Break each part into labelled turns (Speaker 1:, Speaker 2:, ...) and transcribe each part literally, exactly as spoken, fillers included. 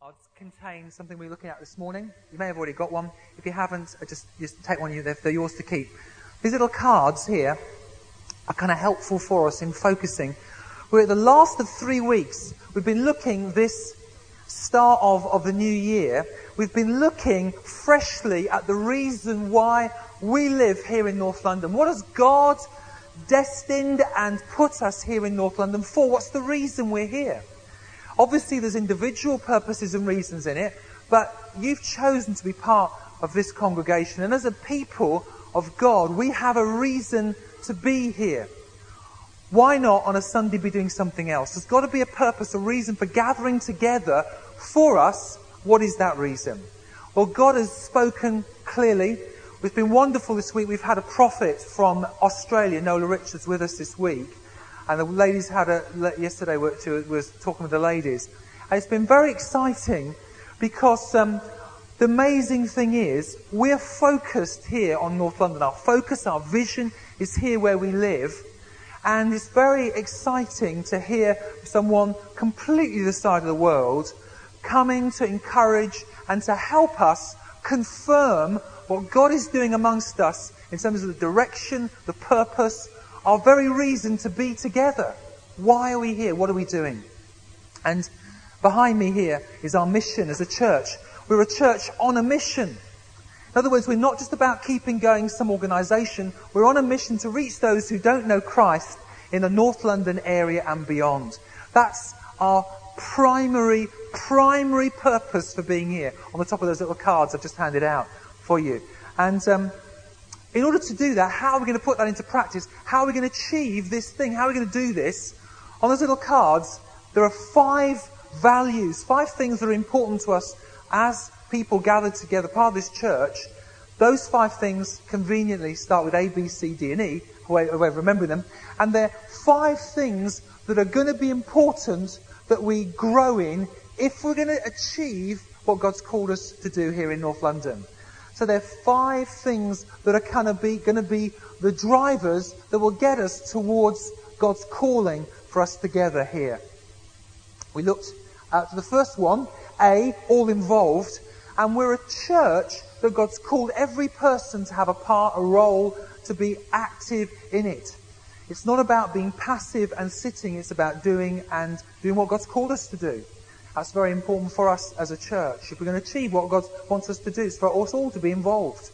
Speaker 1: cards contain something we're looking at this morning. You may have already got one. If you haven't, just, just take one. They're, they're yours to keep. These little cards here are kind of helpful for us in focusing. We're at the last of three weeks. We've been looking this start of, of the new year. We've been looking freshly at the reason why we live here in North London. What has God destined and put us here in North London for? What's the reason we're here? Obviously, there's individual purposes and reasons in it, but you've chosen to be part of this congregation. And as a people of God, we have a reason to be here. Why not on a Sunday be doing something else? There's got to be a purpose, a reason for gathering together for us. What is that reason? Well, God has spoken clearly. It's been wonderful this week. We've had a prophet from Australia, Nola Richards, with us this week. And the ladies had a, yesterday was talking with the ladies. And it's been very exciting because um, the amazing thing is we're focused here on North London. Our focus, our vision is here where we live. And it's very exciting to hear someone completely the side of the world coming to encourage and to help us confirm what God is doing amongst us in terms of the direction, the purpose, our very reason to be together. Why are we here? What are we doing? And behind me here is our mission as a church. We're a church on a mission. In other words, we're not just about keeping going some organisation. We're on a mission to reach those who don't know Christ in the North London area and beyond. That's our primary, primary purpose for being here. On the top of those little cards I've just handed out for you. And um, in order to do that, how are we going to put that into practice? How are we going to achieve this thing? How are we going to do this? On those little cards, there are five values, five things that are important to us as people gathered together, part of this church. Those five things conveniently start with A, B, C, D, and E, a way, a way of remembering them. And they're five things that are going to be important that we grow in if we're going to achieve what God's called us to do here in North London. So there are five things that are kind of be, going to be the drivers that will get us towards God's calling for us together here. We looked at the first one, A, all involved. And we're a church that God's called every person to have a part, a role, to be active in it. It's not about being passive and sitting. It's about doing and doing what God's called us to do. That's very important for us as a church. If we're going to achieve what God wants us to do, it's for us all to be involved.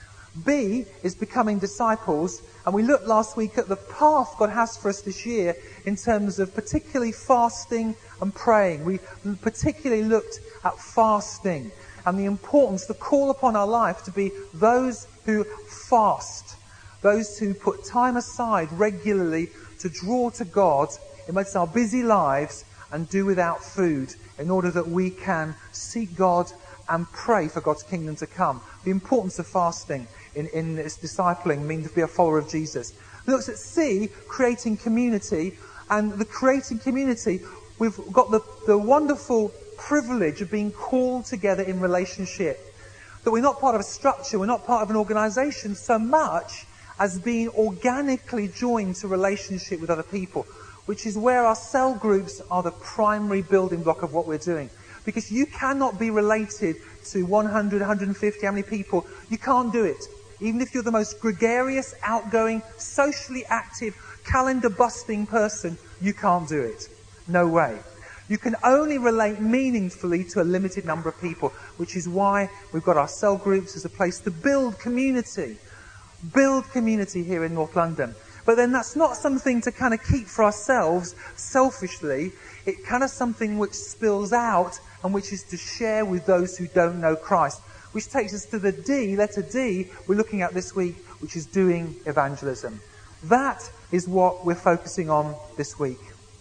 Speaker 1: B is becoming disciples. And we looked last week at the path God has for us this year in terms of particularly fasting and praying. We particularly looked at fasting and the importance, the call upon our life to be those who fast, those who put time aside regularly to draw to God amidst our busy lives and do without food in order that we can seek God and pray for God's kingdom to come. The importance of fasting in, in its discipling means to be a follower of Jesus. It looks at C, creating community. And the creating community, we've got the, the wonderful privilege of being called together in relationship. That we're not part of a structure, we're not part of an organisation so much as being organically joined to relationship with other people, which is where our cell groups are the primary building block of what we're doing. Because you cannot be related to one hundred, one hundred fifty, how many people? You can't do it. Even if you're the most gregarious, outgoing, socially active, calendar-busting person, you can't do it. No way. You can only relate meaningfully to a limited number of people, which is why we've got our cell groups as a place to build community. Build community here in North London. But then that's not something to kind of keep for ourselves selfishly. It's kind of something which spills out and which is to share with those who don't know Christ. Which takes us to the D, letter D, we're looking at this week, which is doing evangelism. That is what we're focusing on this week.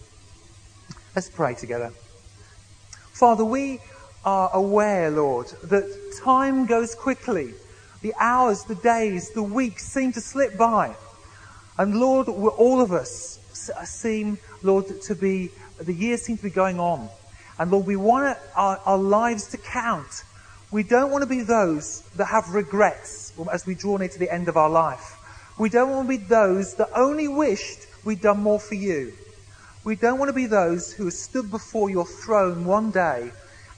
Speaker 1: Let's pray together. Father, we are aware, Lord, that time goes quickly. The hours, the days, the weeks seem to slip by. And Lord, we're, all of us seem, Lord, to be, the years seem to be going on. And Lord, we want our, our lives to count. We don't want to be those that have regrets as we draw near to the end of our life. We don't want to be those that only wished we'd done more for you. We don't want to be those who have stood before your throne one day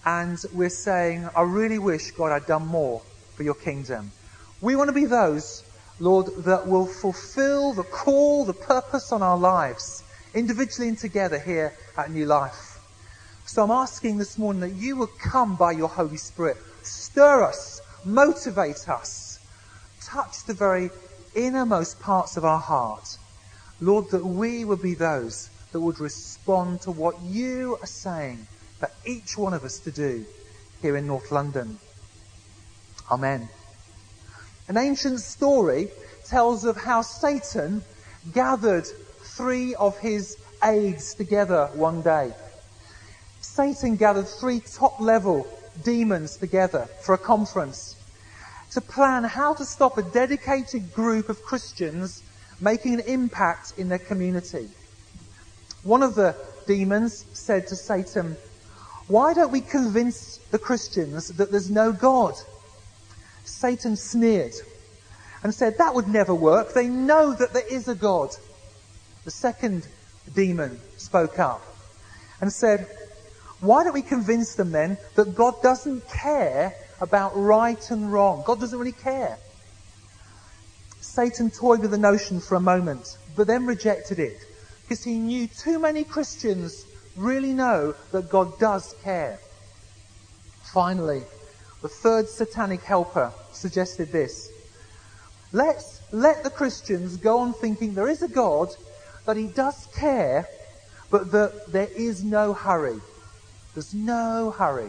Speaker 1: and we're saying, I really wish, God, I'd done more for your kingdom. We want to be those, Lord, that will fulfill the call, the purpose on our lives, individually and together here at New Life. So I'm asking this morning that you will come by your Holy Spirit, stir us, motivate us, touch the very innermost parts of our heart. Lord, that we would be those that would respond to what you are saying for each one of us to do here in North London. Amen. An ancient story tells of how Satan gathered three of his aides together one day. Satan gathered three top-level demons together for a conference to plan how to stop a dedicated group of Christians making an impact in their community. One of the demons said to Satan, "Why don't we convince the Christians that there's no God?" Satan sneered and said, "That would never work. They know that there is a God." The second demon spoke up and said, "Why don't we convince them then that God doesn't care about right and wrong? God doesn't really care." Satan toyed with the notion for a moment, but then rejected it, because he knew too many Christians really know that God does care. Finally, the third satanic helper suggested this: Let's let the Christians go on thinking there is a God, that he does care, but that there is no hurry. There's no hurry.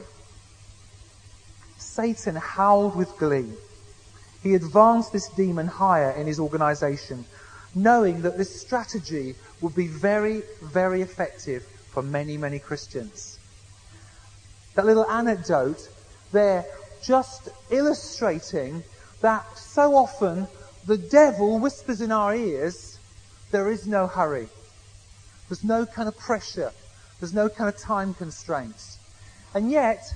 Speaker 1: Satan howled with glee. He advanced this demon higher in his organization, knowing that this strategy would be very, very effective for many, many Christians. That little anecdote there just illustrating that so often the devil whispers in our ears, there is no hurry. There's no kind of pressure. There's no kind of time constraints. And yet,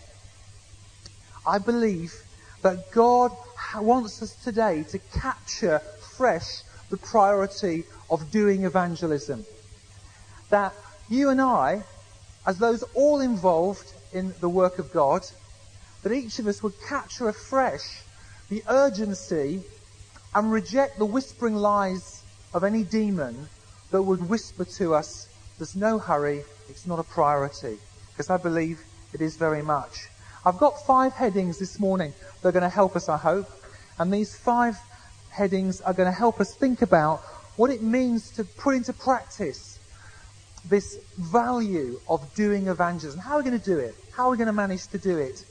Speaker 1: I believe that God wants us today to capture fresh the priority of doing evangelism. That you and I, as those all involved in the work of God, that each of us would capture afresh the urgency and reject the whispering lies of any demon that would whisper to us, there's no hurry, it's not a priority. Because I believe it is very much. I've got five headings this morning that are going to help us, I hope. And these five headings are going to help us think about what it means to put into practice this value of doing evangelism. How are we going to do it? How are we going to manage to do it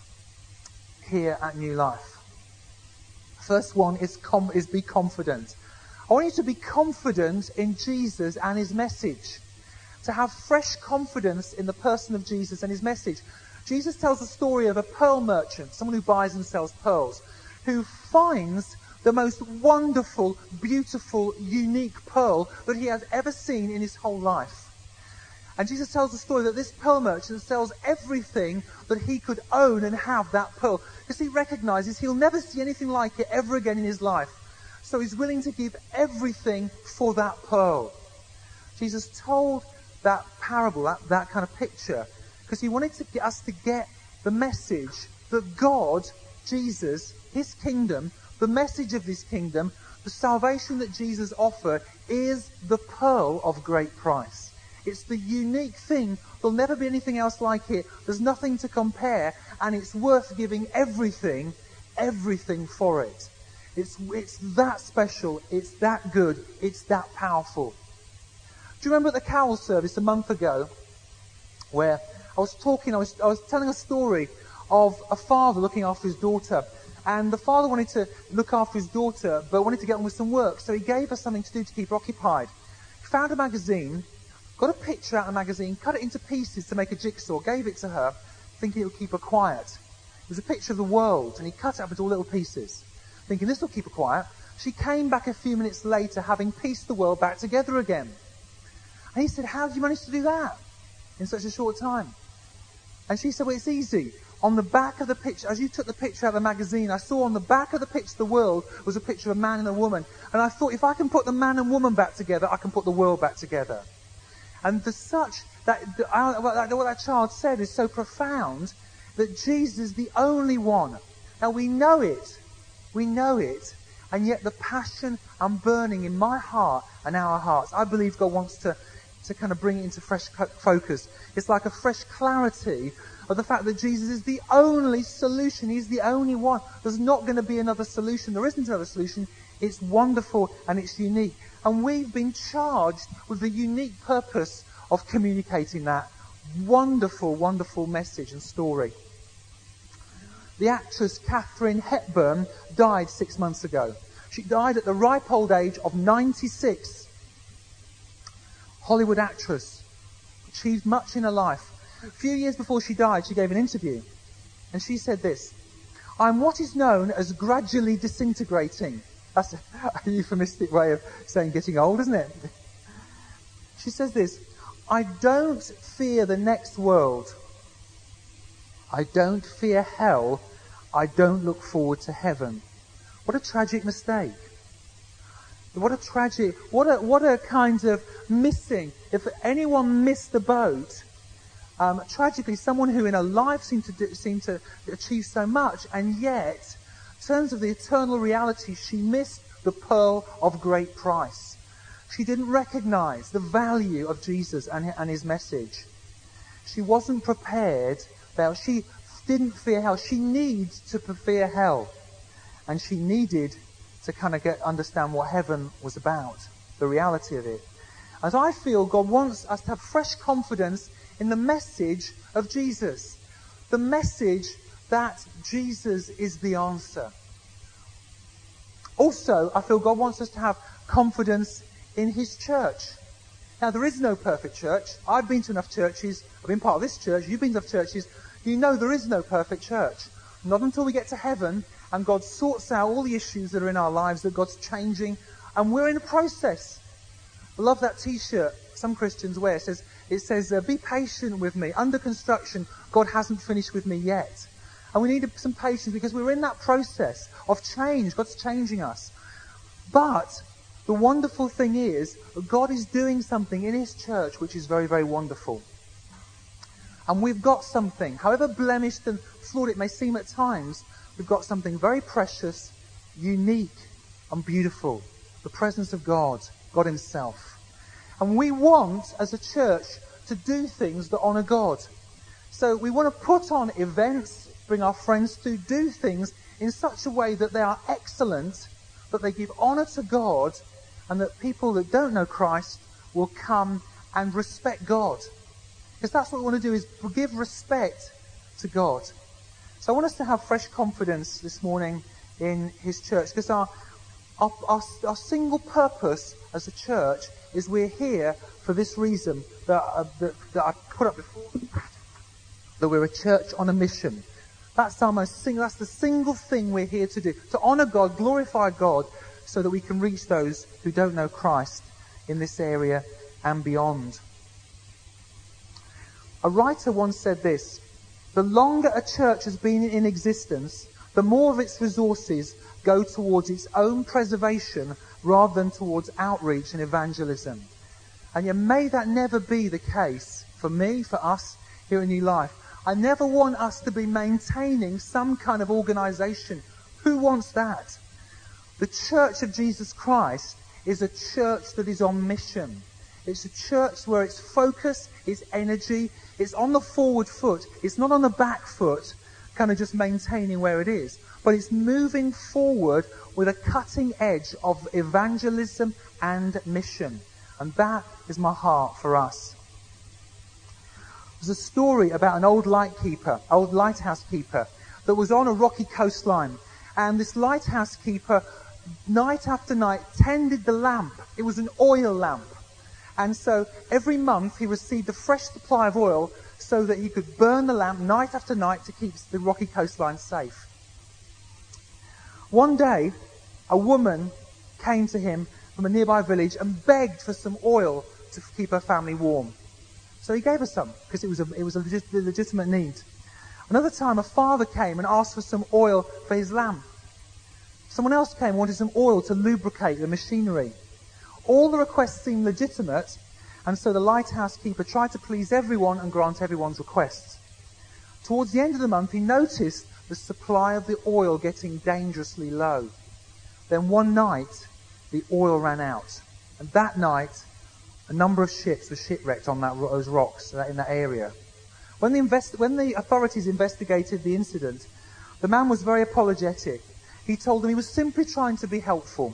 Speaker 1: here at New Life? First one is, com- is be confident. I want you to be confident in Jesus and his message. To have fresh confidence in the person of Jesus and his message. Jesus tells the story of a pearl merchant, someone who buys and sells pearls, who finds the most wonderful, beautiful, unique pearl that he has ever seen in his whole life. And Jesus tells the story that this pearl merchant sells everything that he could own and have that pearl, because he recognizes he'll never see anything like it ever again in his life. So he's willing to give everything for that pearl. Jesus told that parable, that, that kind of picture, because he wanted to get us to get the message that God, Jesus, his kingdom, the message of this kingdom, the salvation that Jesus offered is the pearl of great price. It's the unique thing. There'll never be anything else like it. There's nothing to compare, and it's worth giving everything, everything for it. It's, it's that special. It's that good. It's that powerful. Do you remember at the carol service a month ago where I was talking, I was, I was telling a story of a father looking after his daughter. And the father wanted to look after his daughter, but wanted to get on with some work. So he gave her something to do to keep her occupied. He found a magazine, got a picture out of the magazine, cut it into pieces to make a jigsaw, gave it to her, thinking it would keep her quiet. It was a picture of the world, and he cut it up into all little pieces, thinking this will keep her quiet. She came back a few minutes later, having pieced the world back together again. And he said, how did you manage to do that in such a short time? And she said, well, it's easy. On the back of the picture, as you took the picture out of the magazine, I saw on the back of the picture of the world was a picture of a man and a woman. And I thought, if I can put the man and woman back together, I can put the world back together. And the such, that, the, uh, what, that, what that child said is so profound. that Jesus is the only one. Now we know it. We know it. And yet the passion and burning in my heart and our hearts, I believe God wants to, to kind of bring it into fresh focus. It's like a fresh clarity of the fact that Jesus is the only solution. He's the only one. There's not going to be another solution. There isn't another solution. It's wonderful and it's unique. And we've been charged with the unique purpose of communicating that wonderful, wonderful message and story. The actress Katharine Hepburn died six months ago. She died at the ripe old age of ninety-six. Hollywood actress. Achieved much in her life. A few years before she died, she gave an interview. And she said this: "I'm what is known as gradually disintegrating." That's a, a euphemistic way of saying getting old, isn't it? She says this: "I don't fear the next world. I don't fear hell. I don't look forward to heaven." What a tragic mistake. What a tragic, what a, what a kind of missing. If anyone missed the boat, um, tragically, someone who in her life seemed to, do, seemed to achieve so much, and yet, in terms of the eternal reality, she missed the pearl of great price. She didn't recognize the value of Jesus and, and his message. She wasn't prepared. That she didn't fear hell. She needs to fear hell. And she needed to kind of get understand what heaven was about, the reality of it. As I feel God wants us to have fresh confidence in the message of Jesus. The message that Jesus is the answer. Also, I feel God wants us to have confidence in his church. Now, there is no perfect church. I've been to enough churches. I've been part of this church. You've been to enough churches. You know there is no perfect church. Not until we get to heaven and God sorts out all the issues that are in our lives, that God's changing, and we're in a process. I love that t-shirt some Christians wear. It says, it says uh, be patient with me. Under construction, God hasn't finished with me yet. And we need some patience because we're in that process of change. God's changing us. But the wonderful thing is, God is doing something in his church which is very, very wonderful. And we've got something, however blemished and flawed it may seem at times, we've got something very precious, unique and beautiful. The presence of God, God himself. And we want, as a church, to do things that honour God. So we want to put on events, bring our friends to, do things in such a way that they are excellent, that they give honour to God, and that people that don't know Christ will come and respect God. Because that's what we want to do, is give respect to God. So I want us to have fresh confidence this morning in his church. Because our, our, our, our single purpose as a church is we're here for this reason that, uh, that, that I put up before. That we're a church on a mission. That's our most single, that's the single thing we're here to do. To honour God, glorify God, so that we can reach those who don't know Christ in this area and beyond. A writer once said this: the longer a church has been in existence, the more of its resources go towards its own preservation rather than towards outreach and evangelism. And yet may that never be the case for me, for us here in New Life. I never want us to be maintaining some kind of organisation. Who wants that? The Church of Jesus Christ is a church that is on mission. It's a church where its focus, its energy, it's on the forward foot. It's not on the back foot, kind of just maintaining where it is. But it's moving forward with a cutting edge of evangelism and mission. And that is my heart for us. There's a story about an old light keeper, old lighthouse keeper, that was on a rocky coastline. And this lighthouse keeper, night after night, tended the lamp. It was an oil lamp. And so every month he received a fresh supply of oil so that he could burn the lamp night after night to keep the rocky coastline safe. One day, a woman came to him from a nearby village and begged for some oil to keep her family warm. So he gave her some, because it was a, it was a legit, legitimate need. Another time, a father came and asked for some oil for his lamp. Someone else came and wanted some oil to lubricate the machinery. All the requests seemed legitimate, and so the lighthouse keeper tried to please everyone and grant everyone's requests. Towards the end of the month, he noticed the supply of the oil getting dangerously low. Then one night, the oil ran out. And that night, a number of ships were shipwrecked on that, those rocks in that area. When the, invest, when the authorities investigated the incident, the man was very apologetic. He told them he was simply trying to be helpful.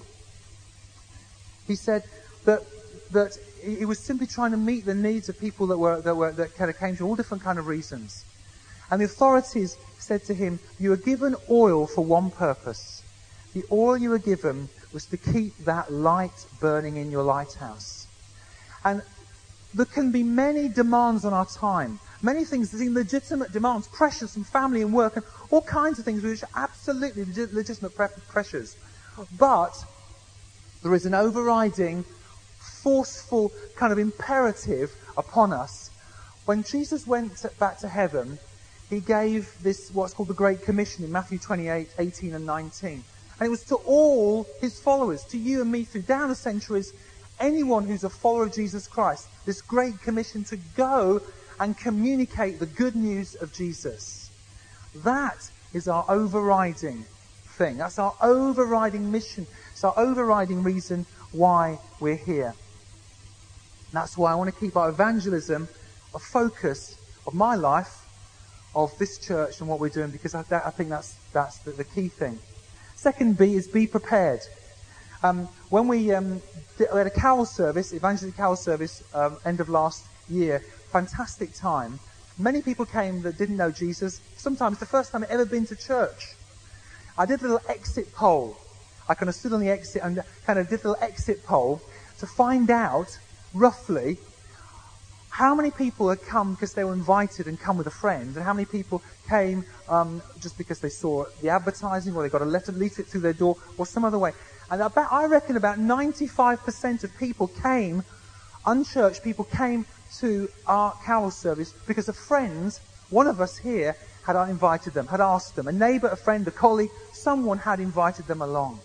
Speaker 1: He said that that he was simply trying to meet the needs of people that were that were that kind of came for all different kind of reasons. And the authorities said to him, "You were given oil for one purpose. The oil you were given was to keep that light burning in your lighthouse." And there can be many demands on our time. Many things that seem legitimate demands, pressures from family and work, and all kinds of things which are absolutely legit, legitimate pre- pressures. But there is an overriding, forceful kind of imperative upon us. When Jesus went to, back to heaven, he gave this, what's called the Great Commission in Matthew twenty-eight, eighteen and nineteen. And it was to all his followers, to you and me through down the centuries, anyone who's a follower of Jesus Christ, this Great Commission to go and communicate the good news of Jesus. That is our overriding thing. That's our overriding mission. It's our overriding reason why we're here. And that's why I want to keep our evangelism a focus of my life, of this church and what we're doing, because I, that, I think that's that's the, the key thing. Second B is be prepared. Um, when we, um, did, we had a carol service, evangelistic carol service, um, end of last year, fantastic time. Many people came that didn't know Jesus. Sometimes the first time they'd ever been to church. I did a little exit poll. I kind of stood on the exit and kind of did a little exit poll to find out roughly how many people had come because they were invited and come with a friend, and how many people came um, just because they saw the advertising, or they got a letter leaflet through their door, or some other way. And about, I reckon about ninety-five percent of people came, unchurched people came to our carol service because a friend, one of us here, had invited them, had asked them. A neighbour, a friend, a colleague, someone had invited them along.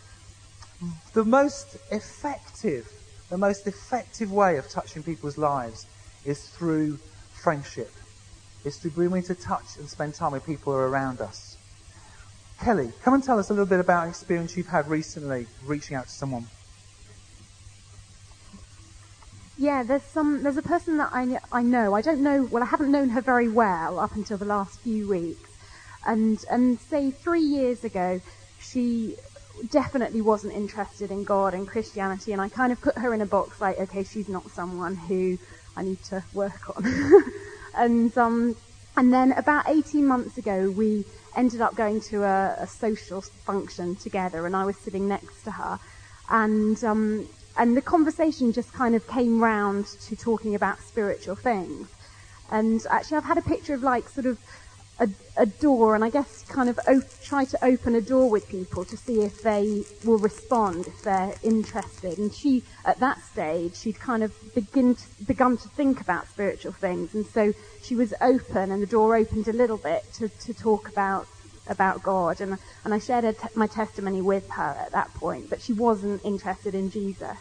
Speaker 1: The most effective, the most effective way of touching people's lives is through friendship. It's through being able to touch and spend time with people who are around us. Kelly, come and tell us a little bit about an experience you've had recently reaching out to someone.
Speaker 2: Yeah, there's some. There's a person that I I know. I don't know. Well, I haven't known her very well up until the last few weeks, and and say three years ago, she definitely wasn't interested in God and Christianity, and I kind of put her in a box like, okay, she's not someone who I need to work on. and um, and then about eighteen months ago, we ended up going to a, a social function together, and I was sitting next to her, and um. And the conversation just kind of came round to talking about spiritual things. And actually I've had a picture of like sort of a, a door, and I guess kind of op- try to open a door with people to see if they will respond, if they're interested. And she, at that stage, she'd kind of begin to, begun to think about spiritual things. And so she was open, and the door opened a little bit to, to talk about about God, and and I shared a te- my testimony with her at that point, but she wasn't interested in Jesus.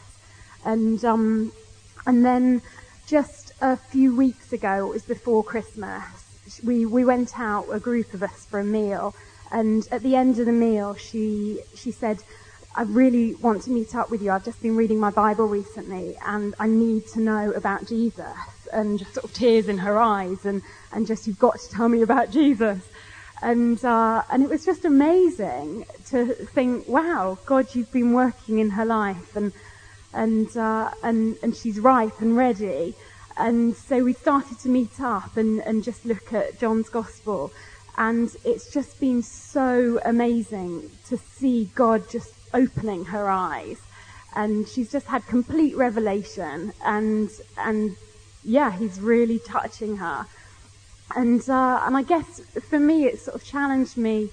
Speaker 2: And um, and then just a few weeks ago, it was before Christmas, we we went out, a group of us, for a meal, and at the end of the meal, she she said, "I really want to meet up with you. I've just been reading my Bible recently, and I need to know about Jesus." And just sort of tears in her eyes, and and just, "You've got to tell me about Jesus." And uh, and it was just amazing to think, wow, God, you've been working in her life, and and uh, and and she's ripe and ready. And so we started to meet up and, and just look at John's Gospel, and it's just been so amazing to see God just opening her eyes, and she's just had complete revelation, and and yeah, he's really touching her. And uh, and I guess for me, it sort of challenged me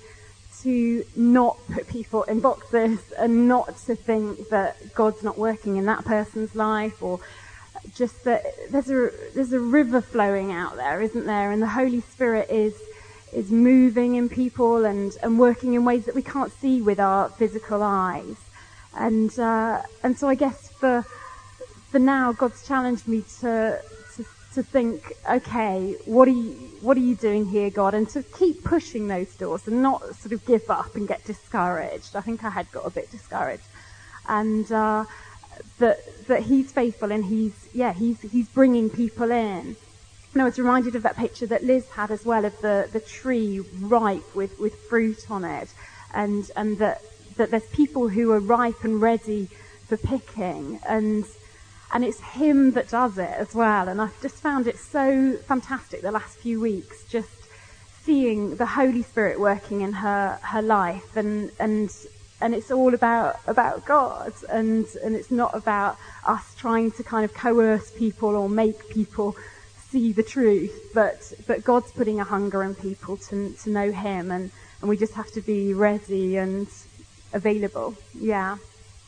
Speaker 2: to not put people in boxes, and not to think that God's not working in that person's life, or just that there's a there's a river flowing out there, isn't there? And the Holy Spirit is is moving in people and, and working in ways that we can't see with our physical eyes. And uh, and so I guess for for now, God's challenged me to. To to think, okay, what are you, what are you doing here, God? And to keep pushing those doors and not sort of give up and get discouraged. I think I had got a bit discouraged. And, uh, that, that he's faithful and he's, yeah, he's, he's bringing people in. And I was reminded of that picture that Liz had as well of the, the tree ripe with, with fruit on it. And, and that, that there's people who are ripe and ready for picking. And, and it's him that does it as well. And I've just found it so fantastic the last few weeks, just seeing the Holy Spirit working in her, her life. And, and, and it's all about, about God. And, and it's not about us trying to kind of coerce people or make people see the truth, but but God's putting a hunger in people to to know him, and, and we just have to be ready and available. Yeah.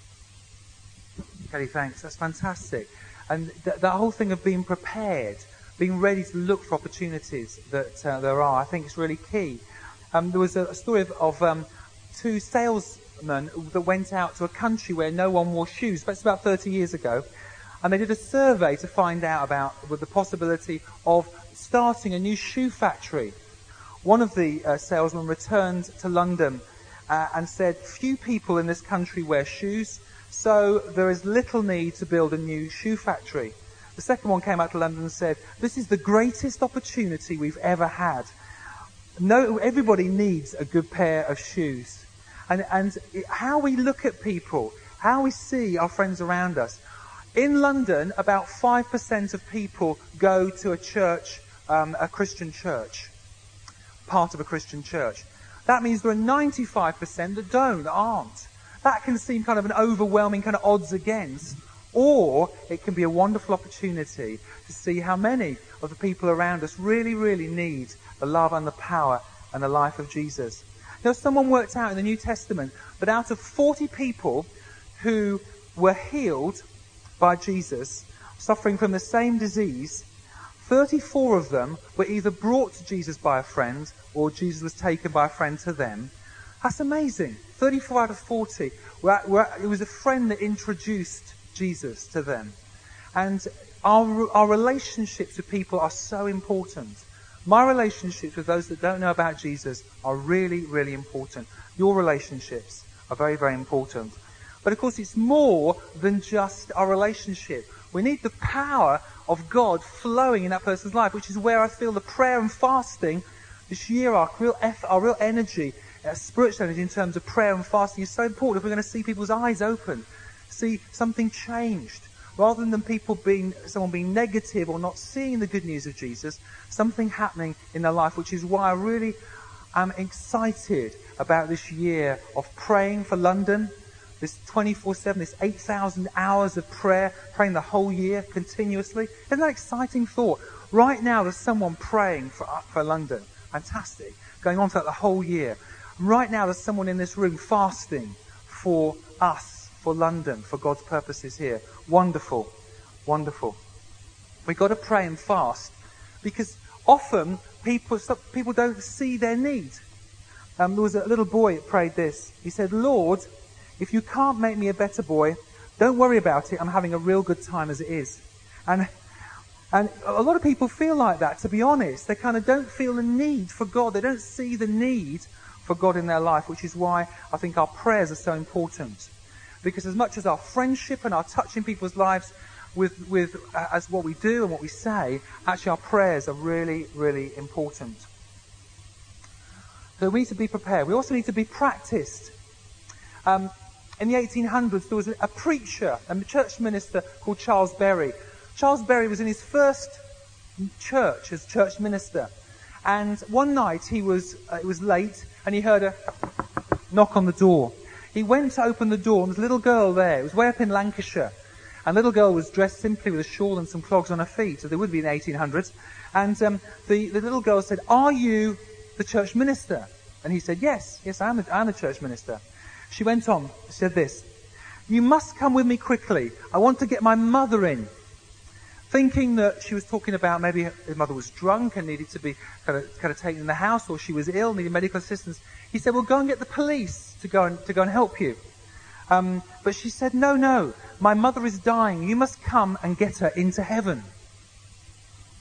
Speaker 1: Kelly, thanks. That's fantastic. And th- that whole thing of being prepared, being ready to look for opportunities that uh, there are, I think is really key. Um, there was a, a story of, of um, two salesmen that went out to a country where no one wore shoes. That's about thirty years ago. And they did a survey to find out about with the possibility of starting a new shoe factory. One of the uh, salesmen returned to London uh, and said, few people in this country wear shoes, so there is little need to build a new shoe factory. The second one came out to London and said, this is the greatest opportunity we've ever had. No, everybody needs a good pair of shoes. And, and how we look at people, how we see our friends around us. In London, about five percent of people go to a church, um, a Christian church, part of a Christian church. That means there are ninety-five percent that don't, that aren't. That can seem kind of an overwhelming kind of odds against, or it can be a wonderful opportunity to see how many of the people around us really, really need the love and the power and the life of Jesus. Now, someone worked out in the New Testament that out of forty people who were healed by Jesus, suffering from the same disease, thirty-four of them were either brought to Jesus by a friend or Jesus was taken by a friend to them. That's amazing. thirty-four out of forty. Were, were, it was a friend that introduced Jesus to them. And our, our relationships with people are so important. My relationships with those that don't know about Jesus are really, really important. Your relationships are very, very important. But of course, it's more than just our relationship. We need the power of God flowing in that person's life, which is where I feel the prayer and fasting this year, our real, effort, our real energy, our spiritual energy in terms of prayer and fasting is so important if we're going to see people's eyes open, see something changed. Rather than people being, someone being negative or not seeing the good news of Jesus, something happening in their life, which is why I really am excited about this year of praying for London. This twenty-four seven, this eight thousand hours of prayer, praying the whole year continuously. Isn't that an exciting thought? Right now there's someone praying for, for London. Fantastic. Going on for that the whole year. Right now there's someone in this room fasting for us, for London, for God's purposes here. Wonderful. Wonderful. We've got to pray and fast because often people, people don't see their need. Um, there was a little boy that prayed this. He said, Lord, if you can't make me a better boy, don't worry about it. I'm having a real good time as it is. And and a lot of people feel like that, to be honest. They kind of don't feel the need for God. They don't see the need for God in their life, which is why I think our prayers are so important. Because as much as our friendship and our touching people's lives with, with uh, as what we do and what we say, actually our prayers are really, really important. So we need to be prepared. We also need to be practiced. Um, In the eighteen hundreds, there was a, a preacher, a church minister called Charles Berry. Charles Berry was in his first church as church minister. And one night he was, uh, it was late, and he heard a knock on the door. He went to open the door, and there was a little girl there. It was way up in Lancashire. And the little girl was dressed simply with a shawl and some clogs on her feet, as they would be in the eighteen hundreds. And um, the, the little girl said, are you the church minister? And he said, yes, yes, I am the, I am the church minister. She went on, said this, you must come with me quickly. I want to get my mother in. Thinking that she was talking about maybe her mother was drunk and needed to be kind of, kind of taken in the house, or she was ill, needed medical assistance. He said, well, go and get the police to go and, to go and help you. Um, but she said, no, no, my mother is dying. You must come and get her into heaven.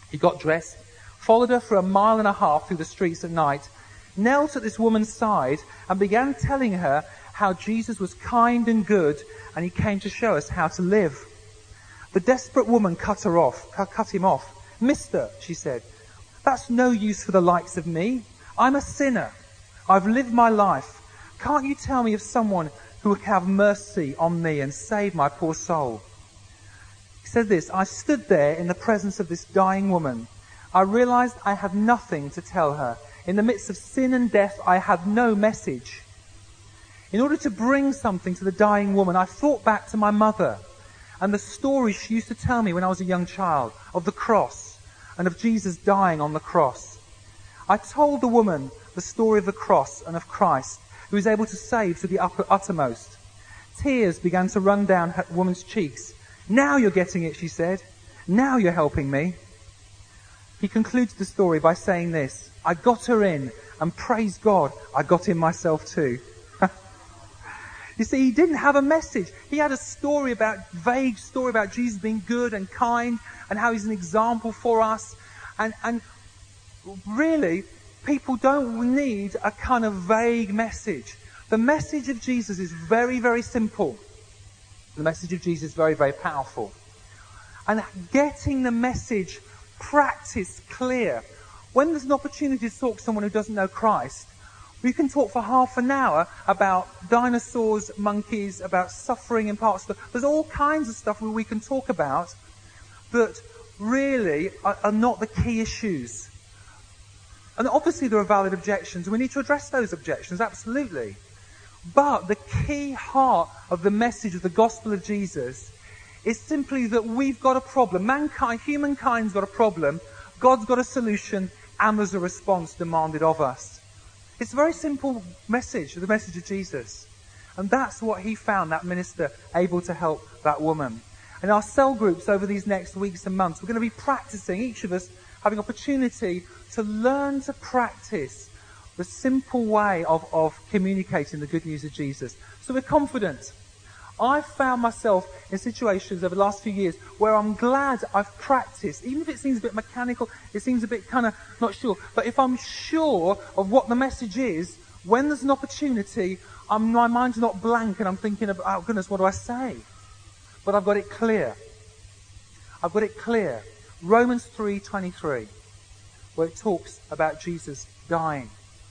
Speaker 1: He got dressed, followed her for a mile and a half through the streets at night, knelt at this woman's side and began telling her how Jesus was kind and good and he came to show us how to live. The desperate woman cut her off, cut him off. "Mister," she said, "that's no use for the likes of me. I'm a sinner. I've lived my life. Can't you tell me of someone who would have mercy on me and save my poor soul?" He said this, "I stood there in the presence of this dying woman. I realized I had nothing to tell her. In the midst of sin and death, I had no message. In order to bring something to the dying woman, I thought back to my mother and the stories she used to tell me when I was a young child of the cross and of Jesus dying on the cross. I told the woman the story of the cross and of Christ, who is able to save to the upper, uttermost. Tears began to run down her woman's cheeks. "Now you're getting it," she said. "Now you're helping me." He concludes the story by saying this, "I got her in, and praise God, I got in myself too." You see, he didn't have a message. He had a story about, vague story about Jesus being good and kind and how he's an example for us. And, and really, people don't need a kind of vague message. The message of Jesus is very, very simple. The message of Jesus is very, very powerful. And getting the message practiced clear. When there's an opportunity to talk to someone who doesn't know Christ, we can talk for half an hour about dinosaurs, monkeys, about suffering in parts of the... There's all kinds of stuff we can talk about that really are, are not the key issues. And obviously there are valid objections, and we need to address those objections, absolutely. But the key heart of the message of the gospel of Jesus is simply that we've got a problem. Mankind, humankind's got a problem, God's got a solution, and there's a response demanded of us. It's a very simple message, the message of Jesus. And that's what he found, that minister, able to help that woman. In our cell groups over these next weeks and months, we're going to be practicing, each of us having opportunity to learn to practice the simple way of, of communicating the good news of Jesus. So we're confident. I've found myself in situations over the last few years where I'm glad I've practiced, even if it seems a bit mechanical, it seems a bit kind of not sure. But if I'm sure of what the message is, when there's an opportunity, I'm, my mind's not blank and I'm thinking, of, oh goodness, what do I say? But I've got it clear. I've got it clear. Romans three twenty-three, where it talks about Jesus dying.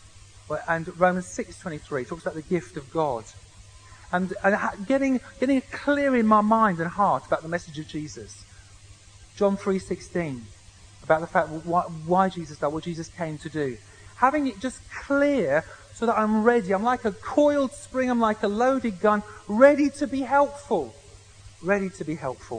Speaker 1: And Romans six twenty-three talks about the gift of God. And, and getting, getting clear in my mind and heart about the message of Jesus. John three sixteen, about the fact why, why Jesus died, what Jesus came to do. Having it just clear so that I'm ready. I'm like a coiled spring, I'm like a loaded gun, ready to be helpful. Ready to be helpful.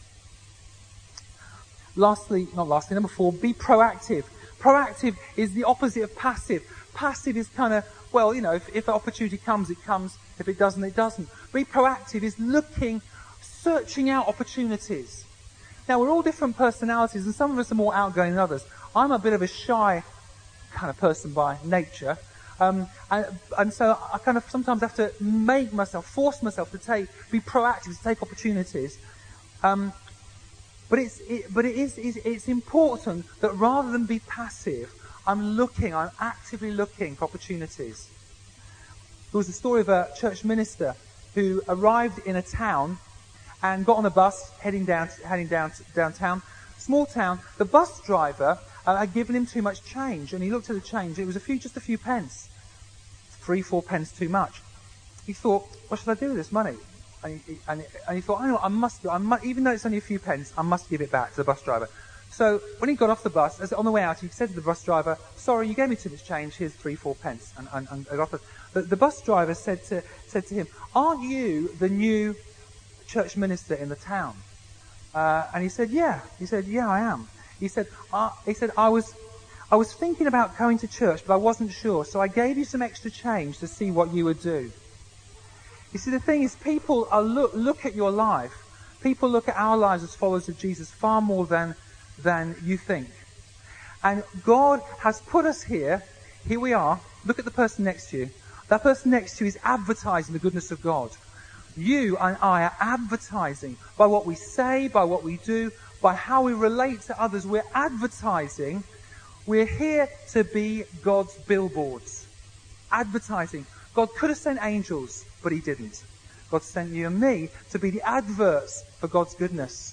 Speaker 1: Lastly, not lastly, number four, be proactive. Proactive is the opposite of passive. Passive is kind of, well, you know, if, if an opportunity comes, it comes. If it doesn't, it doesn't. Be proactive is looking, searching out opportunities. Now, we're all different personalities, and some of us are more outgoing than others. I'm a bit of a shy kind of person by nature. Um, and, and so I kind of sometimes have to make myself, force myself to take, be proactive, to take opportunities. Um, but it's, it, but it is, it's, it's important that rather than be passive, I'm looking, I'm actively looking for opportunities. There was a story of a church minister who arrived in a town and got on a bus heading down, heading down downtown. Small town. The bus driver uh, had given him too much change, and he looked at the change. It was a few, just a few pence, three, four pence too much. He thought, "What should I do with this money?" And he, and, and he thought, "I know, I must, I must, even though it's only a few pence, I must give it back to the bus driver." So when he got off the bus, as on the way out, he said to the bus driver, "Sorry, you gave me too much change. Here's three, four pence." And, and, and got off the, the, the bus driver said to said to him, "Aren't you the new church minister in the town?" Uh, and he said, "Yeah." He said, "Yeah, I am." He said, uh, "He said I was I was thinking about going to church, but I wasn't sure, so I gave you some extra change to see what you would do." You see, the thing is, people are look look at your life. People look at our lives as followers of Jesus far more than than you think. And God has put us here. Here we are. Look at the person next to you. That person next to you is advertising the goodness of God. You and I are advertising by what we say, by what we do, by how we relate to others, we're advertising. We're here to be God's billboards. Advertising. God could have sent angels, but he didn't. God sent you and me to be the adverts for God's goodness.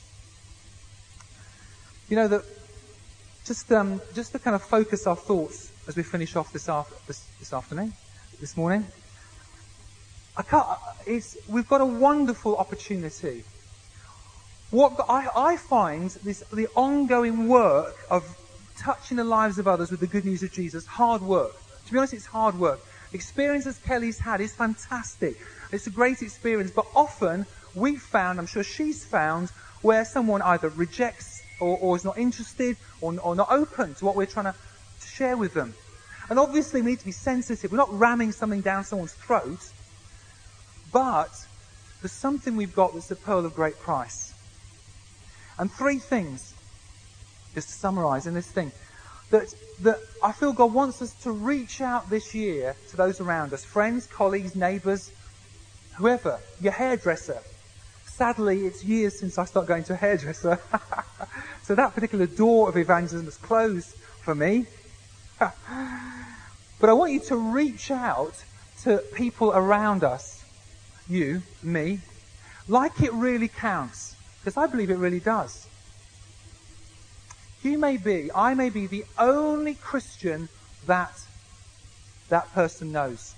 Speaker 1: You know, that just um, just to kind of focus our thoughts as we finish off this, after, this, this afternoon, this morning. I can't, it's, we've got a wonderful opportunity. What I, I find this the ongoing work of touching the lives of others with the good news of Jesus, hard work. To be honest, it's hard work. The experience as Kelly's had is fantastic. It's a great experience, but often we've found, I'm sure she's found, where someone either rejects or, or is not interested or, or not open to what we're trying to, to share with them. And obviously we need to be sensitive. We're not ramming something down someone's throat, but there's something we've got that's a pearl of great price. And three things, just to summarise in this thing, that, that I feel God wants us to reach out this year to those around us, friends, colleagues, neighbours, whoever, your hairdresser. Sadly, it's years since I started going to a hairdresser, so that particular door of evangelism is closed for me. But I want you to reach out to people around us, you, me, like it really counts, because I believe it really does. You may be, I may be the only Christian that that person knows.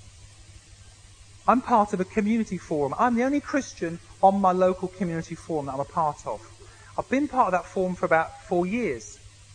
Speaker 1: I'm part of a community forum. I'm the only Christian on my local community forum that I'm a part of. I've been part of that forum for about four years.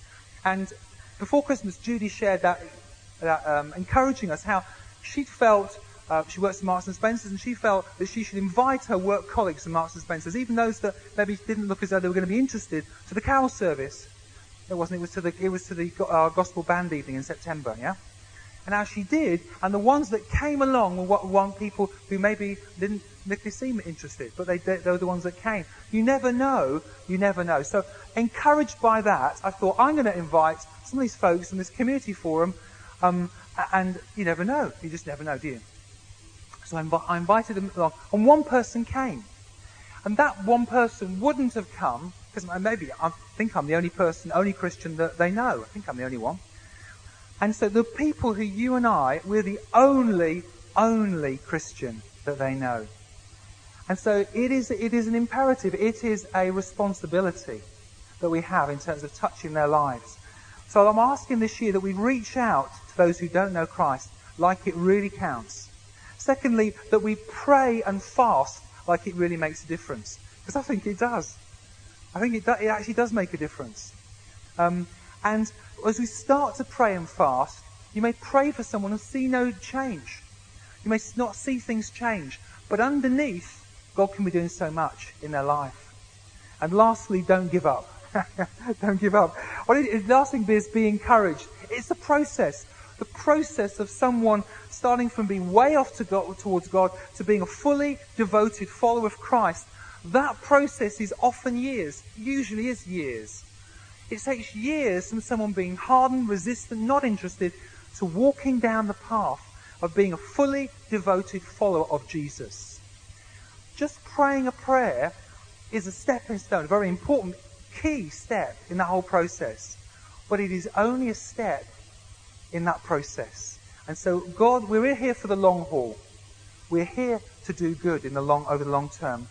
Speaker 1: And before Christmas, Judy shared that, that um, encouraging us how she felt, uh, she works at Marks and Spencer's, and she felt that she should invite her work colleagues to Marks and Spencer's, even those that maybe didn't look as though they were going to be interested, to the carol service. It wasn't. It was to the. It was to the uh, gospel band evening in September. Yeah, and how she did, and the ones that came along were what one people who maybe didn't they seem interested, but they they were the ones that came. You never know. You never know. So encouraged by that, I thought I'm going to invite some of these folks in this community forum, um, and you never know. You just never know, do you? So I, inv- I invited them along, and one person came, and that one person wouldn't have come. Because maybe I think I'm the only person, only Christian that they know. I think I'm the only one. And so the people who you and I, we're the only, only Christian that they know. And so it is, it is an imperative, it is a responsibility that we have in terms of touching their lives. So I'm asking this year that we reach out to those who don't know Christ like it really counts. Secondly, that we pray and fast like it really makes a difference. Because I think it does. I think it, do, it actually does make a difference. Um, and as we start to pray and fast, you may pray for someone and see no change. You may not see things change. But underneath, God can be doing so much in their life. And lastly, don't give up. Don't give up. What it, the last thing is be encouraged. It's the process. The process of someone starting from being way off to God, towards God to being a fully devoted follower of Christ. That process is often years, usually is years. It takes years from someone being hardened, resistant, not interested, to walking down the path of being a fully devoted follower of Jesus. Just praying a prayer is a stepping stone, a very important key step in the whole process. But it is only a step in that process. And so God, we're here for the long haul. We're here to do good in the long, over the long term.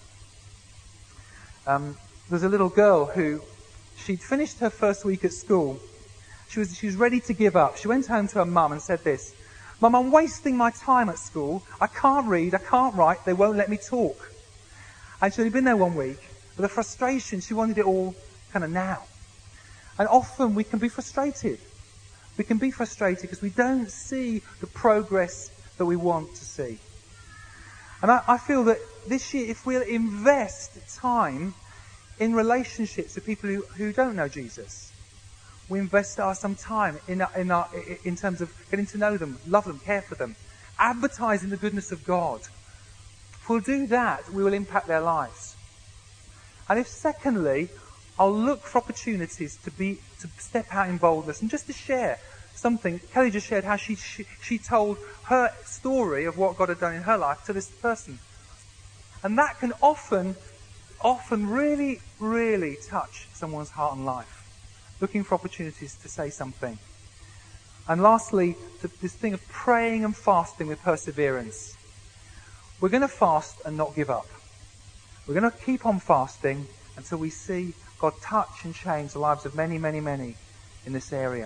Speaker 1: Um, there's a little girl who, she'd finished her first week at school. She was, she was ready to give up. She went home to her mum and said this, "Mum, I'm wasting my time at school. I can't read, I can't write, they won't let me talk." And she'd been there one week. But the frustration, she wanted it all kind of now. And often we can be frustrated. We can be frustrated because we don't see the progress that we want to see. And I, I feel that this year, if we'll invest time in relationships with people who, who don't know Jesus, we invest our, some time in, our, in, our, in terms of getting to know them, love them, care for them, advertising the goodness of God. If we'll do that, we will impact their lives. And if secondly, I'll look for opportunities to be to step out in boldness and just to share something. Kelly just shared how she, she she told her story of what God had done in her life to this person. And that can often often really, really touch someone's heart and life, looking for opportunities to say something. And lastly, this thing of praying and fasting with perseverance. We're going to fast and not give up. We're going to keep on fasting until we see God touch and change the lives of many, many, many in this area.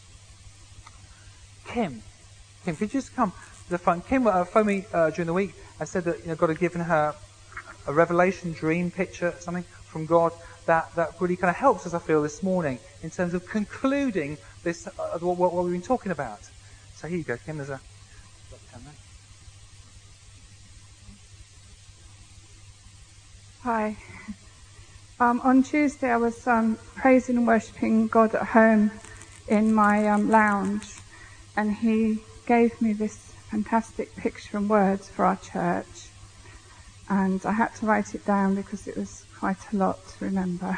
Speaker 1: Kim, Kim, could you just come to the front? Kim uh, phoned me uh, during the week and said that, you know, God had given her a revelation, dream, picture, something from God that, that really kind of helps us, I feel, this morning in terms of concluding this, uh, what, what we've been talking about. So here you go, Kim. There's a...
Speaker 3: Hi. Um, on Tuesday I was um, praising and worshipping God at home in my um, lounge, and he gave me this fantastic picture and words for our church, and I had to write it down because it was quite a lot to remember.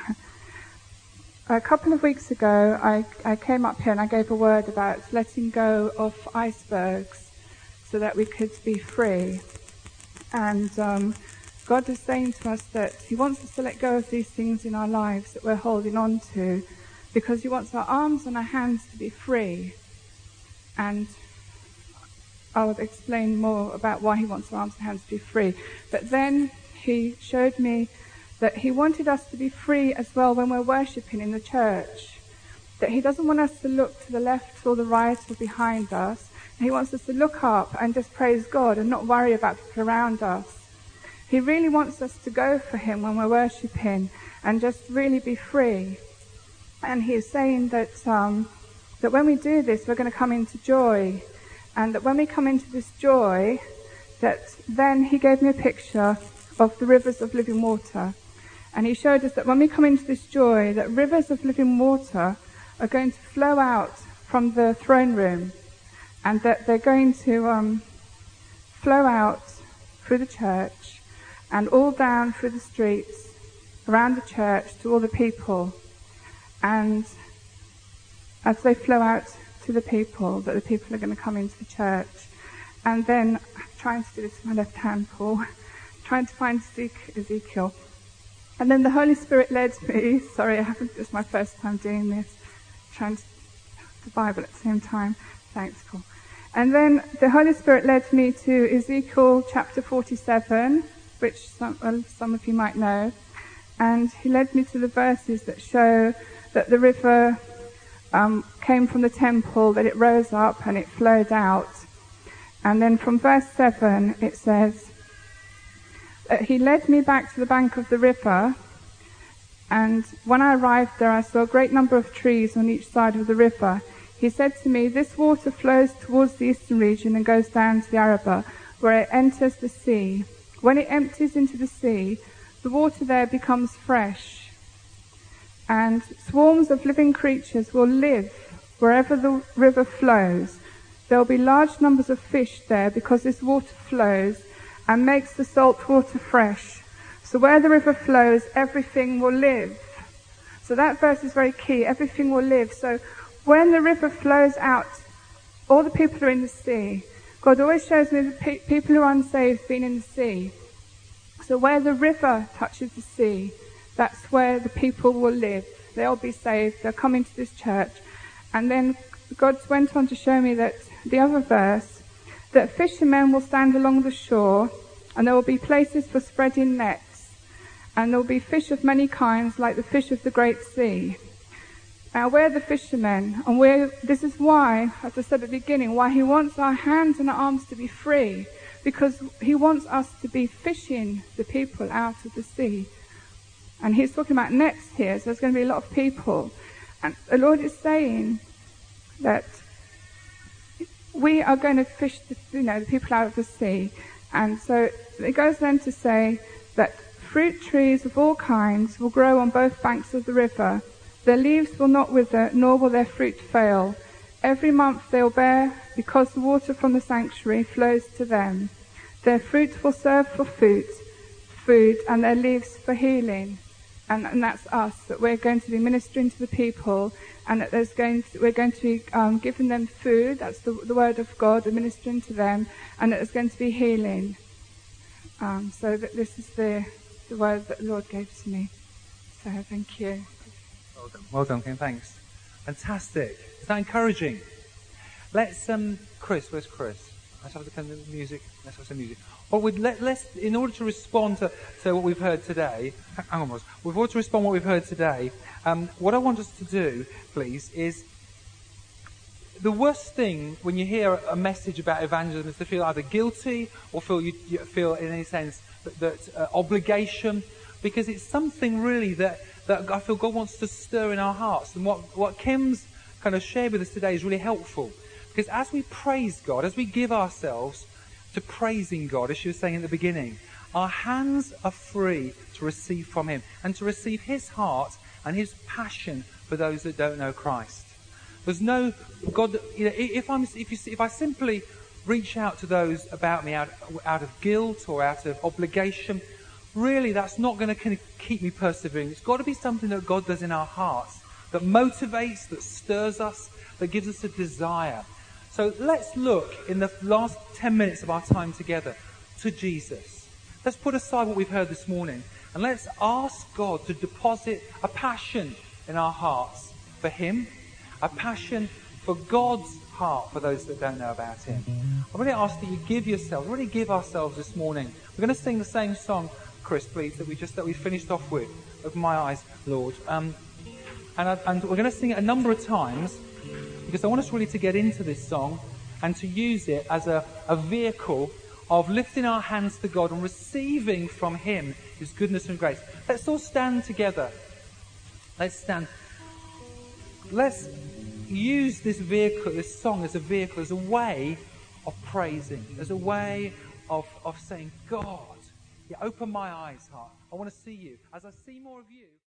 Speaker 3: A couple of weeks ago I, I came up here and I gave a word about letting go of icebergs so that we could be free, and um, God is saying to us that he wants us to let go of these things in our lives that we're holding on to, because he wants our arms and our hands to be free. And I'll explain more about why he wants our arms and hands to be free. But then he showed me that he wanted us to be free as well when we're worshipping in the church. That he doesn't want us to look to the left or the right or behind us. He wants us to look up and just praise God and not worry about people around us. He really wants us to go for him when we're worshipping and just really be free. And he's saying that um, that when we do this, we're going to come into joy. And that when we come into this joy, that then he gave me a picture of the rivers of living water. And he showed us that when we come into this joy, that rivers of living water are going to flow out from the throne room. And that they're going to um, flow out through the church and all down through the streets, around the church, to all the people. And as they flow out to the people, that the people are going to come into the church. And then, I'm trying to do this with my left hand, Paul, trying to find Ezekiel. And then the Holy Spirit led me, sorry, I haven't, it's my first time doing this, trying to the Bible at the same time. Thanks, Paul. And then the Holy Spirit led me to Ezekiel chapter forty-seven, which some, well, some of you might know. And he led me to the verses that show that the river um, came from the temple, that it rose up and it flowed out. And then from verse seven it says that he led me back to the bank of the river, and when I arrived there I saw a great number of trees on each side of the river. He said to me, "This water flows towards the eastern region and goes down to the Arabah, where it enters the sea. When it empties into the sea, the water there becomes fresh, and swarms of living creatures will live wherever the river flows. There will be large numbers of fish there because this water flows and makes the salt water fresh. So where the river flows, everything will live." So that verse is very key. Everything will live. So when the river flows out, all the people are in the sea. God always shows me the pe- people who are unsaved being in the sea. So where the river touches the sea, that's where the people will live. They'll be saved. They'll come into this church. And then God went on to show me that the other verse, that fishermen will stand along the shore, and there will be places for spreading nets, and there will be fish of many kinds, like the fish of the great sea. Now we're the fishermen, and we're, this is why, as I said at the beginning, why he wants our hands and our arms to be free, because he wants us to be fishing the people out of the sea. And he's talking about nets here, so there's going to be a lot of people. And the Lord is saying that we are going to fish the, you know, the people out of the sea. And so it goes then to say that fruit trees of all kinds will grow on both banks of the river. Their leaves will not wither, nor will their fruit fail. Every month they will bear, because the water from the sanctuary flows to them. Their fruit will serve for food, food, and their leaves for healing. And, and that's us, that we're going to be ministering to the people, and that there's going to, we're going to be um, giving them food, that's the, the word of God, and ministering to them, and that there's going to be healing. Um, so that this is the the word that the Lord gave to me. So thank you.
Speaker 1: Well done, well done, Kim. Thanks. Fantastic. Is that encouraging? Let's um, Chris. Where's Chris? Let's have the music. Let's have some music. Well, we'd let, let's in order to respond to, to what we've heard today. Hang on, Ross. In order to respond to what we've heard today, um, what I want us to do, please, is the worst thing when you hear a message about evangelism is to feel either guilty or feel you, you feel in any sense that, that uh, obligation, because it's something really that, that I feel God wants to stir in our hearts. And what, what Kim's kind of shared with us today is really helpful, because as we praise God, as we give ourselves to praising God, as she was saying at the beginning, our hands are free to receive from Him and to receive His heart and His passion for those that don't know Christ. There's no God. You know, if I'm, if you, if I simply reach out to those about me out, out of guilt or out of obligation, really, that's not going to keep me persevering. It's got to be something that God does in our hearts, that motivates, that stirs us, that gives us a desire. So let's look in the last ten minutes of our time together to Jesus. Let's put aside what we've heard this morning and let's ask God to deposit a passion in our hearts for Him, a passion for God's heart for those that don't know about Him. I really ask that you give yourselves, really give ourselves this morning. We're going to sing the same song, Chris, please, that we just that we finished off with. Open my eyes, Lord. Um, and, I, and we're going to sing it a number of times, because I want us really to get into this song and to use it as a, a vehicle of lifting our hands to God and receiving from Him His goodness and grace. Let's all stand together. Let's stand. Let's use this vehicle, this song as a vehicle, as a way of praising, as a way of, of saying, God, yeah, open my eyes, heart. I want to see you. As I see more of you.